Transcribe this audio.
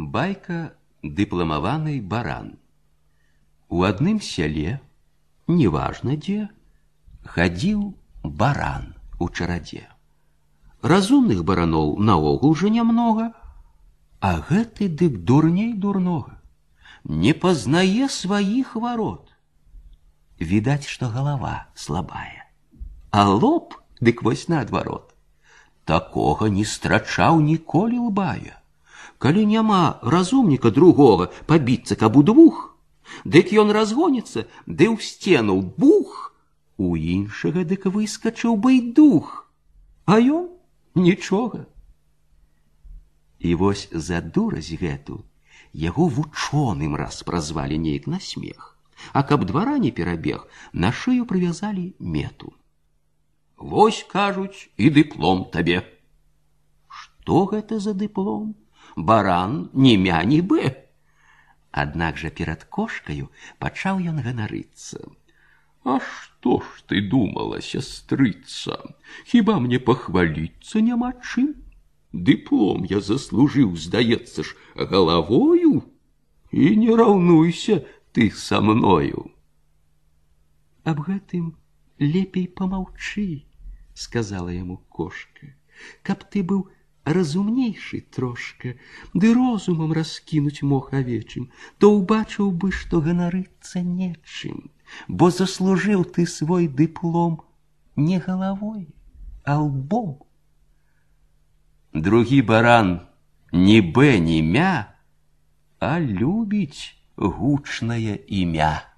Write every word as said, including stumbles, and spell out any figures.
Байка дыпламаваны баран. У адным сяле, неважна дзе, хадзіў баран у чарадзе. Разумных бараноў наогул жа нямнога, а гэты дык дурней дурнога. Не пазнае сваіх варот. Відаць, што галава слабая, а лоб дык вось наадварот. Такога не страчаў ніколі лбая. Калі няма разумніка другога пабіцца каб удвух, дык ён разгоніцца, ды ў сцену бух, у іншага дык выскачыў бы і дух, а ён нічога. І вось за дурасць гэту яго вучоным раз празвалі неяк на смех, а каб двара не перабег, на шыю прывязалі мету. Вось, кажуць, і дыплом табе. Што гэта за дыплом? Баран ні мя, ні бэ. Аднак жа перад кошкаю пачаў ён ганарыцца. А што ж ты думала, сястрыца? Хіба мне пахваліцца няма чым? Дыплом я заслужыў, здаецца ж, галавою? І не раўнуйся ты са мною. Аб гэтым лепей памаўчы, сказала яму кошка, каб ты быў разумнейшы трошка, ды розумам раскінуць мог авечым, то ўбачыў бы, што ганарыцца нечым, бо заслужыў ты свой дыплом не галавой, а лбом. Другі баран ні бэ, ні мя, а любіць гучнае імя.